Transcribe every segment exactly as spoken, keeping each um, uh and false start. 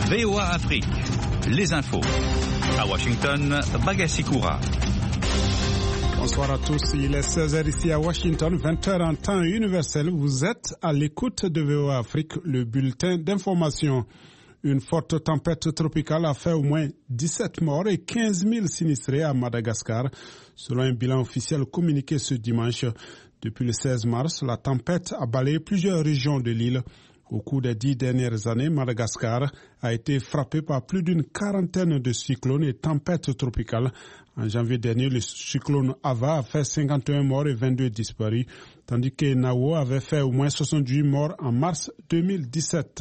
V O A Afrique, les infos. À Washington, Bagassi Koura. Bonsoir à tous, il est seize heures ici à Washington, vingt heures en temps universel. Vous êtes à l'écoute de V O A Afrique, le bulletin d'information. Une forte tempête tropicale a fait au moins dix-sept morts et quinze mille sinistrés à Madagascar, selon un bilan officiel communiqué ce dimanche. Depuis le seize mars, la tempête a balayé plusieurs régions de l'île. Au cours des dix dernières années, Madagascar a été frappé par plus d'une quarantaine de cyclones et tempêtes tropicales. En janvier dernier, le cyclone Ava a fait cinquante et un morts et vingt-deux disparus, tandis que Nao avait fait au moins soixante-dix morts en mars deux mille dix-sept.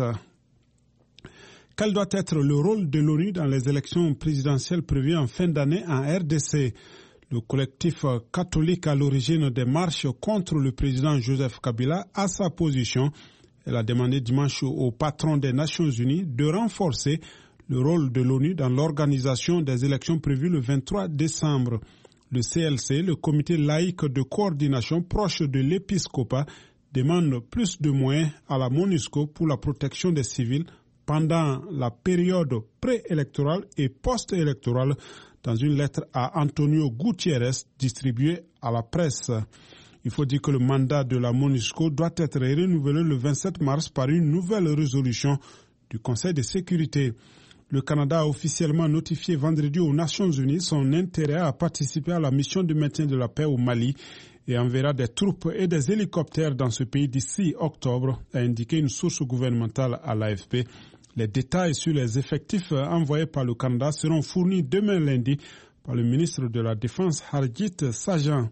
Quel doit être le rôle de l'ONU dans les élections présidentielles prévues en fin d'année en R D C? Le collectif catholique à l'origine des marches contre le président Joseph Kabila a sa position. Elle a demandé dimanche au patron des Nations Unies de renforcer le rôle de l'ONU dans l'organisation des élections prévues le vingt-trois décembre. Le C L C, le comité laïque de coordination proche de l'épiscopat, demande plus de moyens à la MONUSCO pour la protection des civils pendant la période préélectorale et post-électorale, dans une lettre à Antonio Gutiérrez distribuée à la presse. Il faut dire que le mandat de la MONUSCO doit être renouvelé le vingt-sept mars par une nouvelle résolution du Conseil de sécurité. Le Canada a officiellement notifié vendredi aux Nations Unies son intérêt à participer à la mission de maintien de la paix au Mali et enverra des troupes et des hélicoptères dans ce pays d'ici octobre, a indiqué une source gouvernementale à l'A F P. Les détails sur les effectifs envoyés par le Canada seront fournis demain lundi par le ministre de la Défense Harjit Sajjan.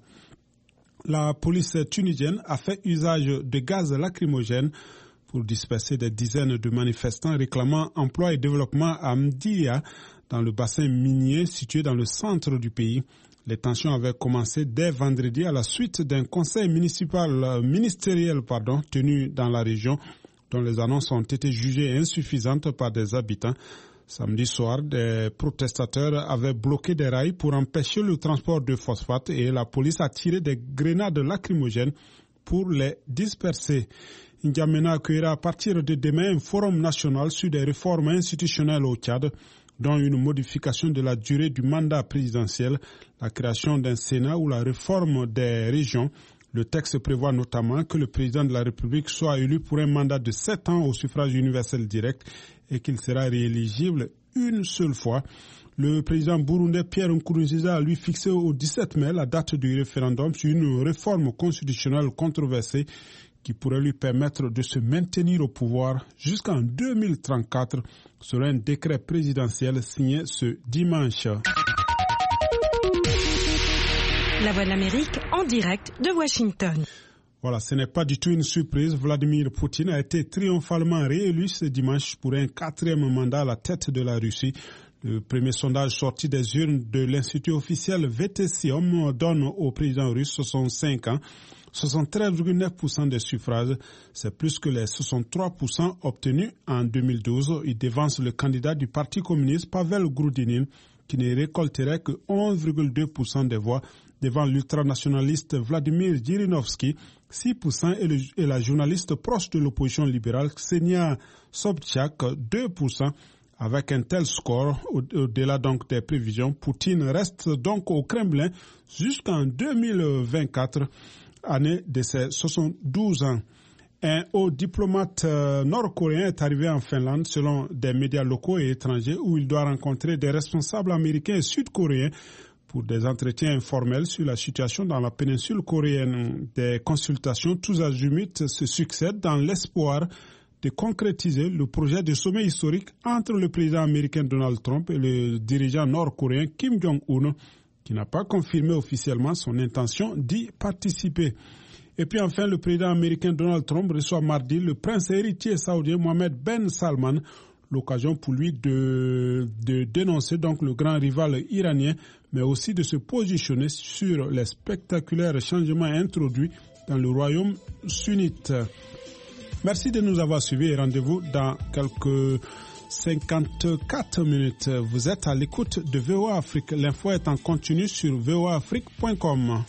La police tunisienne a fait usage de gaz lacrymogène pour disperser des dizaines de manifestants réclamant emploi et développement à Mdiya, dans le bassin minier situé dans le centre du pays. Les tensions avaient commencé dès vendredi à la suite d'un conseil municipal, ministériel pardon, tenu dans la région, dont les annonces ont été jugées insuffisantes par des habitants. Samedi soir, des protestateurs avaient bloqué des rails pour empêcher le transport de phosphate et la police a tiré des grenades lacrymogènes pour les disperser. N'Djamena accueillera à partir de demain un forum national sur des réformes institutionnelles au Tchad, dont une modification de la durée du mandat présidentiel, la création d'un Sénat ou la réforme des régions. Le texte prévoit notamment que le président de la République soit élu pour un mandat de sept ans au suffrage universel direct et qu'il sera rééligible une seule fois. Le président burundais Pierre Nkurunziza a lui fixé au dix-sept mai la date du référendum sur une réforme constitutionnelle controversée qui pourrait lui permettre de se maintenir au pouvoir jusqu'en deux mille trente-quatre selon un décret présidentiel signé ce dimanche. La Voix de l'Amérique en direct de Washington. Voilà, ce n'est pas du tout une surprise. Vladimir Poutine a été triomphalement réélu ce dimanche pour un quatrième mandat à la tête de la Russie. Le premier sondage sorti des urnes de l'institut officiel Vetesium donne au président russe soixante-cinq ans, soixante-treize virgule neuf pour cent des suffrages. C'est plus que les soixante-trois pour cent obtenus en deux mille douze. Il devance le candidat du Parti communiste Pavel Grudinin, qui ne récolterait que onze virgule deux pour cent des voix, devant l'ultranationaliste Vladimir Zhirinovsky, six pour cent, et, le, et la journaliste proche de l'opposition libérale Ksenia Sobchak, deux pour cent. Avec un tel score, au-delà donc des prévisions, Poutine reste donc au Kremlin jusqu'en deux mille vingt-quatre, année de ses soixante-douze ans. Un haut diplomate euh, nord-coréen est arrivé en Finlande selon des médias locaux et étrangers où il doit rencontrer des responsables américains et sud-coréens pour des entretiens informels sur la situation dans la péninsule coréenne. Des consultations tous azimuts se succèdent dans l'espoir de concrétiser le projet de sommet historique entre le président américain Donald Trump et le dirigeant nord-coréen Kim Jong-un, qui n'a pas confirmé officiellement son intention d'y participer. Et puis enfin, le président américain Donald Trump reçoit mardi le prince héritier saoudien Mohammed Ben Salman, l'occasion pour lui de, de dénoncer donc le grand rival iranien, mais aussi de se positionner sur les spectaculaires changements introduits dans le royaume sunnite. Merci de nous avoir suivis et rendez-vous dans quelques cinquante-quatre minutes. Vous êtes à l'écoute de V O A Afrique. L'info est en continu sur v o a afrique point com.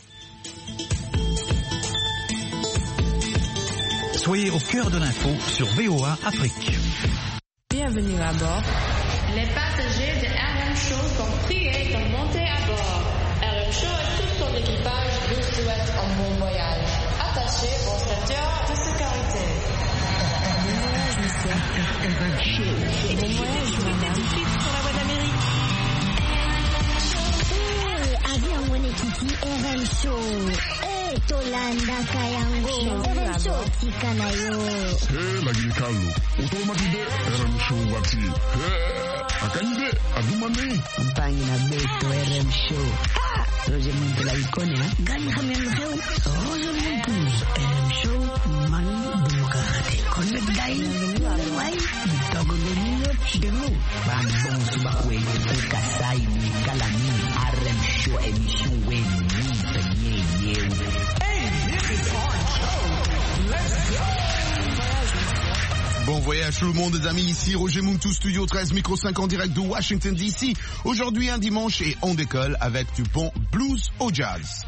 Soyez au cœur de l'info sur V O A Afrique. Bienvenue à bord. Les passagers de R M Show sont priés de monter à bord. R M Show et tout son équipage vous souhaitent un bon voyage. Attachez vos ceintures de sécurité. Bon voyage, monsieur. Bon voyage, madame. Tout de suite sur la voie d'Amérique. Avion Monekiti R M Show. Eh, Tolanda Kayango. R M Show Tikanayo. Eh, lagi ni Carlo. Otomatide R M Show wati. Eh, akanyide adumane. Mpangi na beto R M Show. Ah, Roger Muntu la ikone ha. Gani hamelu heu. Roger Muntu. R M Show man dumukate. Connect dai. Wai. Togo de niyo chino. Bambon subakwe. Kasai ni kalani. R M Show émission wen ni penye yeu. Hey, this is our show. Let's go. Bon voyage tout le monde, les amis, ici Roger Muntu, Studio treize, micro cinq en direct de Washington D C. Aujourd'hui un dimanche et on décolle avec du bon blues au jazz.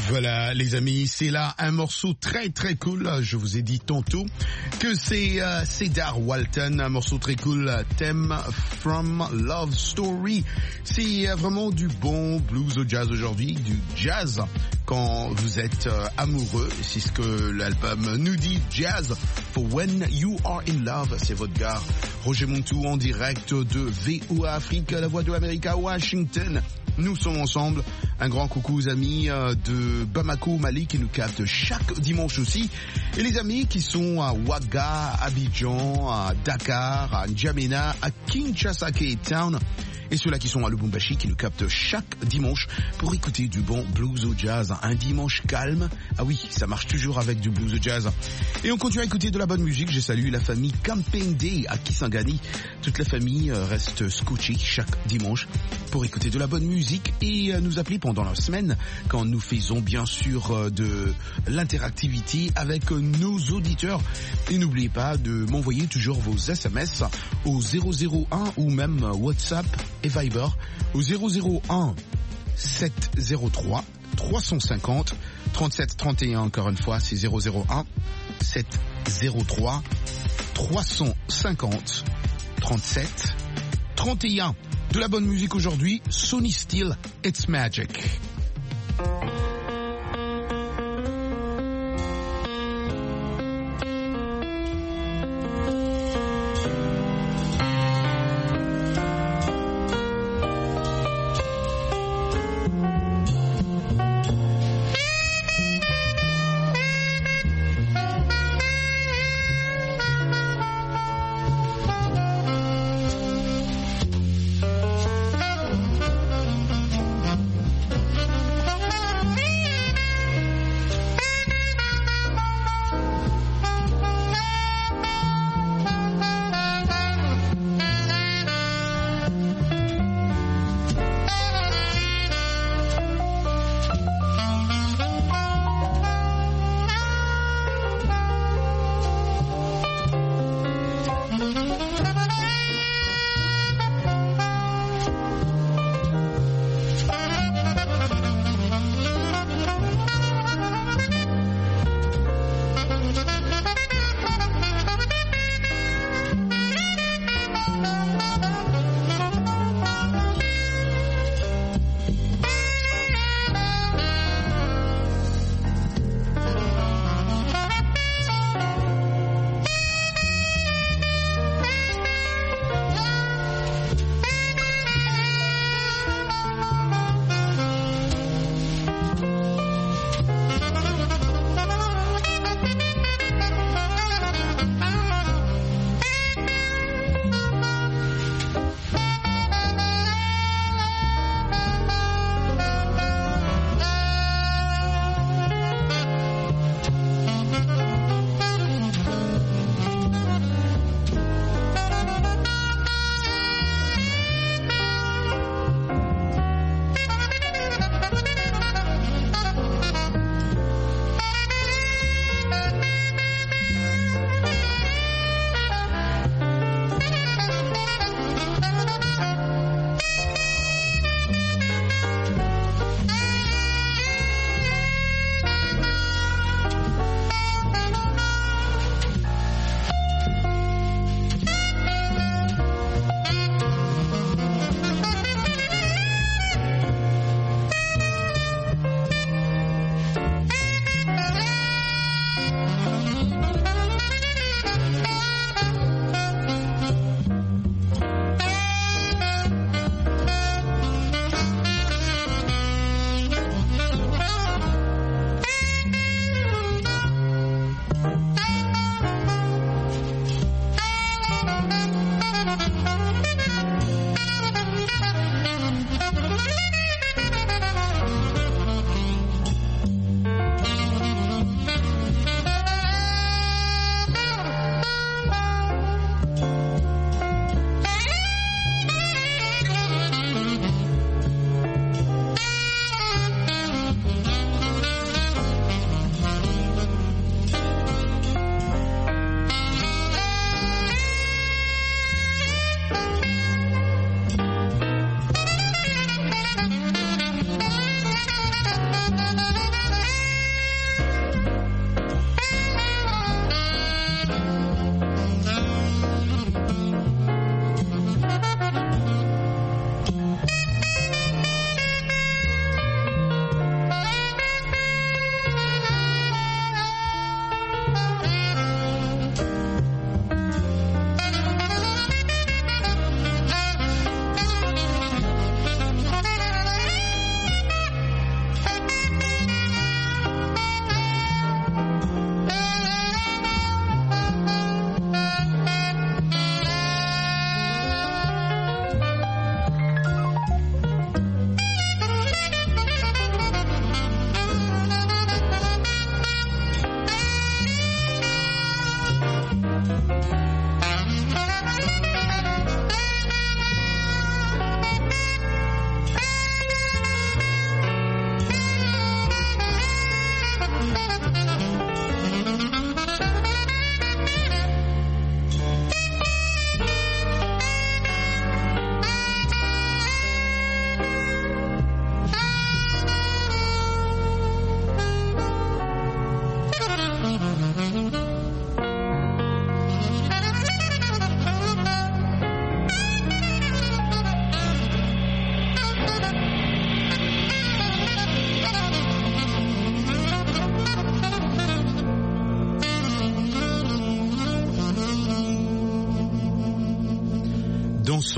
Voilà les amis, c'est là un morceau très très cool. Je vous ai dit tantôt que c'est euh, Cedar Walton, un morceau très cool, Theme from Love Story. C'est euh, vraiment du bon blues au jazz aujourd'hui, du jazz quand vous êtes euh, amoureux. C'est ce que l'album nous dit, Jazz for When You Are in Love. C'est votre gars Roger Montou en direct de V O A Afrique, la voix de l'Amérique à Washington. Nous sommes ensemble. Un grand coucou aux amis de Bamako, Mali, qui nous captent chaque dimanche aussi. Et les amis qui sont à Ouaga, Abidjan, à Dakar, à N'Djamena, à Kinshasa, Cape Town. Et ceux-là qui sont à Lubumbashi, qui nous captent chaque dimanche pour écouter du bon blues au jazz. Un dimanche calme. Ah oui, ça marche toujours avec du blues au jazz. Et on continue à écouter de la bonne musique. Je salue la famille Camping Day à Kisangani. Toute la famille reste scotchée chaque dimanche pour écouter de la bonne musique et nous appeler pendant la semaine quand nous faisons bien sûr de l'interactivité avec nos auditeurs. Et n'oubliez pas de m'envoyer toujours vos S M S au zéro zéro un ou même WhatsApp et Viber au zéro zéro un sept zéro trois trois cent cinquante trente-sept trente et un. Encore une fois, c'est zéro zéro un sept zéro trois trois cent cinquante trente-sept trente et un. De la bonne musique aujourd'hui, Sonny Steele, It's Magic. Thank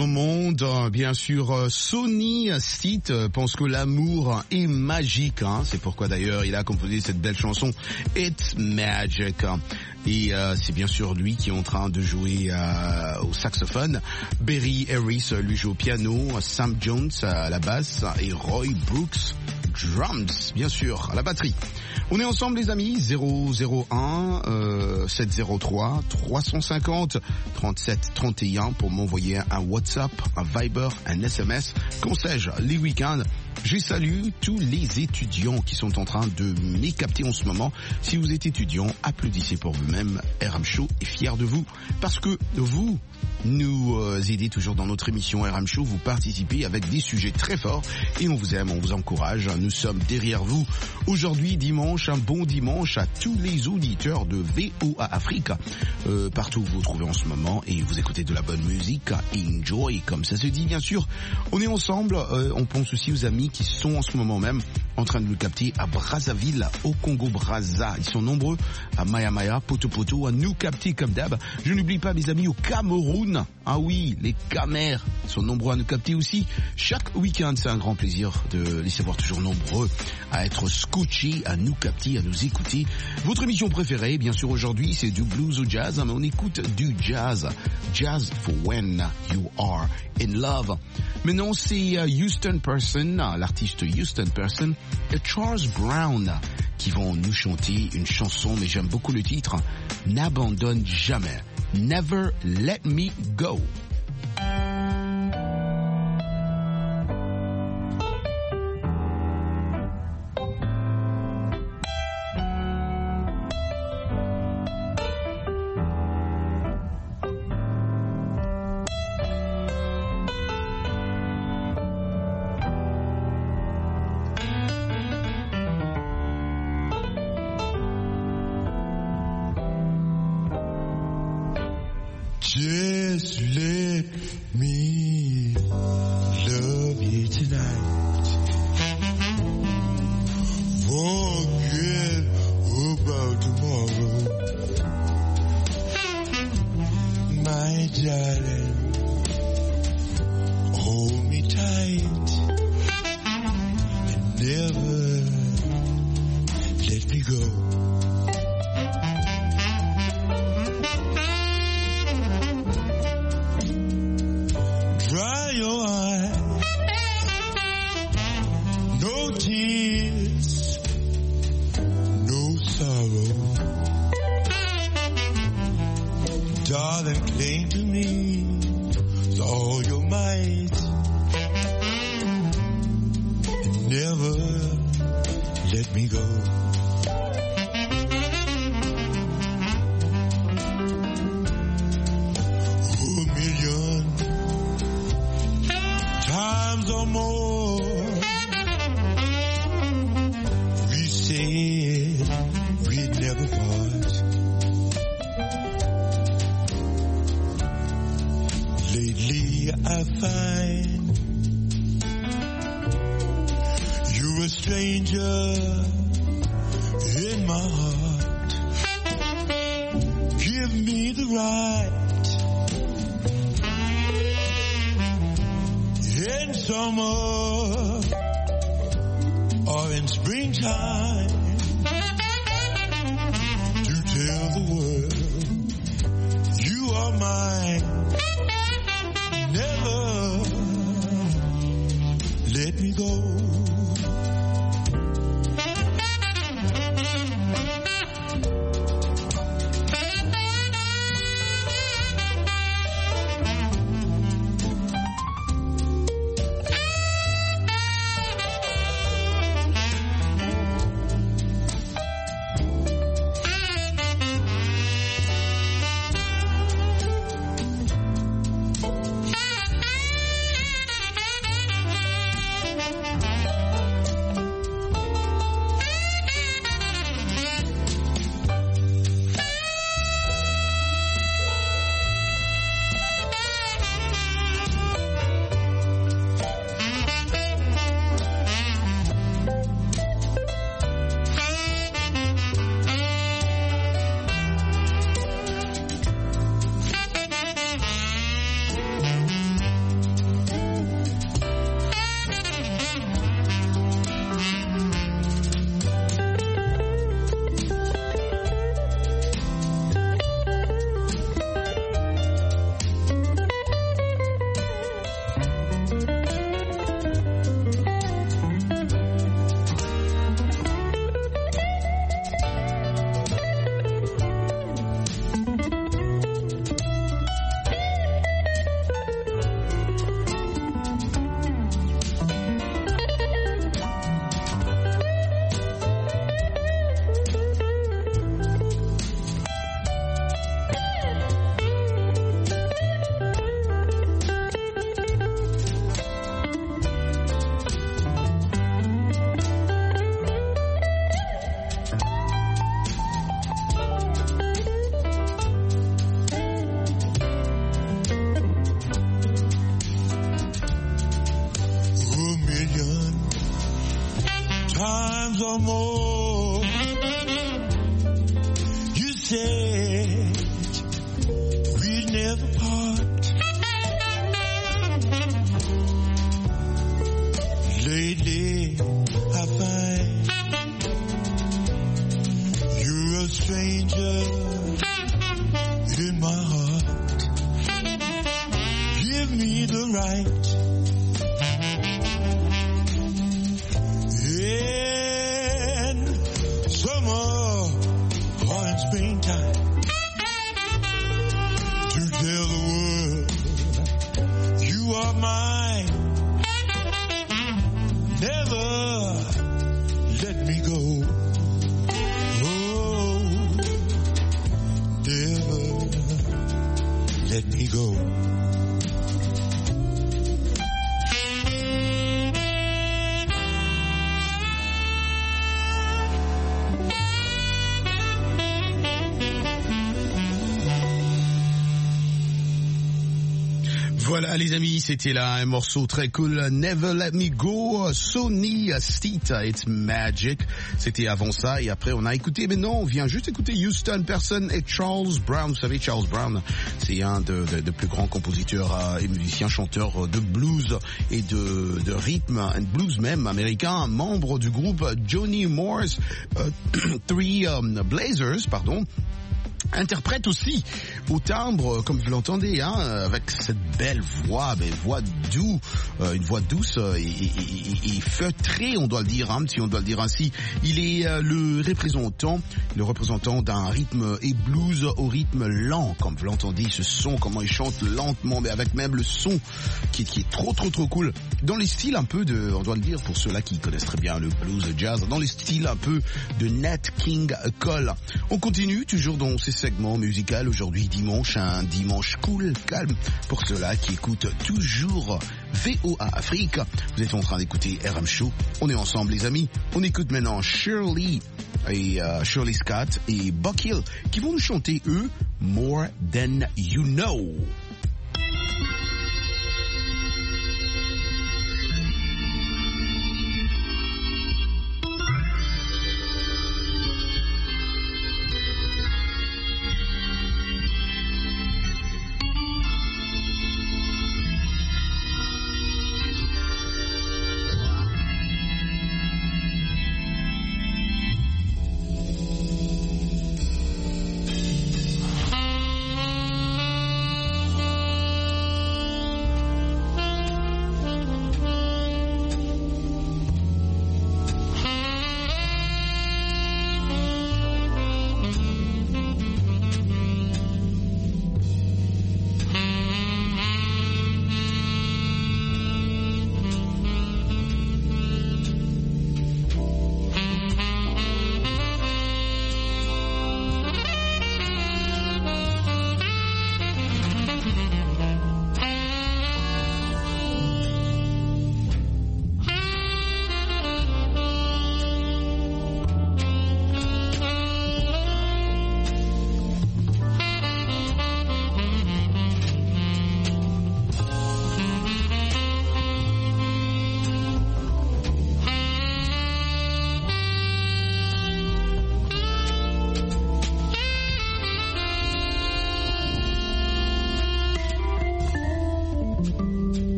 son monde. Bien sûr, Sonny Stitt pense que l'amour est magique. Hein. C'est pourquoi d'ailleurs il a composé cette belle chanson It's Magic. Et euh, c'est bien sûr lui qui est en train de jouer euh, au saxophone. Barry Harris lui joue au piano, Sam Jones à la basse et Roy Brooks drums, bien sûr, à la batterie. On est ensemble les amis, zéro zéro un euh, sept zéro trois trois cent cinquante trente-sept trente et un pour m'envoyer un WhatsApp, un Viber, un S M S. Qu'en sais-je, les week-ends, je salue tous les étudiants qui sont en train de m'y capter en ce moment. Si vous êtes étudiant, applaudissez pour vous-même. R M Show est fier de vous parce que vous nous euh, aidez toujours dans notre émission R M Show. Vous participez avec des sujets très forts et on vous aime, on vous encourage. Nous sommes derrière vous. Aujourd'hui, dimanche, un bon dimanche à tous les auditeurs de V O A Afrique. Euh, partout où vous vous trouvez en ce moment et vous écoutez de la bonne musique. Enjoy, comme ça se dit bien sûr. On est ensemble. Euh, on pense aussi aux amis qui sont en ce moment même en train de nous capter à Brazzaville, au Congo-Brazza. Ils sont nombreux à Maya Maya, Poto Poto, à nous capter comme d'hab. Je n'oublie pas mes amis au Cameroun. Ah oui, les Camers sont nombreux à nous capter aussi. Chaque week-end, c'est un grand plaisir de les savoir toujours nombreux à être scotchés, à nous capter, à nous écouter. Votre émission préférée, bien sûr aujourd'hui, c'est du blues ou jazz, mais on écoute du jazz. Jazz for when you are in love. Maintenant, c'est Houston Person, l'artiste Houston Person et Charles Brown qui vont nous chanter une chanson, mais j'aime beaucoup le titre, N'abandonne jamais. Never Let Me Go. Just let me love you tonight. Forget about tomorrow, my darling. Hold me tight and never let me go. Dry your eyes, no tears, no sorrow. Darling, cling to me with all your might and never let me go. A million times or more we said we'd never part. Lately I find you're a stranger in my heart. Give me the right in summer or in springtime to tell the world you are mine. Never let me go. stranger in my heart. Give me the right. In summer or in springtime, to tell the world you are mine. Never let me go. Oh, never let me go. Voilà les amis, c'était là un morceau très cool, Never Let Me Go, Sonny Stitt, It's Magic. C'était avant ça et après on a écouté, mais non, on vient juste écouter Houston Person et Charles Brown. Vous savez, Charles Brown, c'est un de, de, de plus grands compositeurs et musiciens, chanteurs de blues et de, de rythme, and blues même américain, membre du groupe Johnny Moore's euh, Three um, Blazers, pardon. Interprète aussi au timbre, comme vous l'entendez, hein, avec cette belle voix, belle voix douce, euh, une voix douce et, et, et, et feutrée, on doit le dire, hein, si on doit le dire ainsi. Il est euh, le représentant, le représentant d'un rythme et blues au rythme lent, comme vous l'entendez, ce son, comment il chante lentement, mais avec même le son qui, qui est trop, trop, trop cool. Dans les styles un peu de, on doit le dire pour ceux-là qui connaissent très bien le blues, le jazz, dans les styles un peu de Nat King Cole. On continue toujours dans ces segment musical aujourd'hui dimanche, un dimanche cool, calme pour ceux-là qui écoutent toujours V O A Afrique. Vous êtes en train d'écouter R M Show. On est ensemble les amis. On écoute maintenant Shirley et uh, Shirley Scott et Buck Hill qui vont nous chanter eux More Than You Know.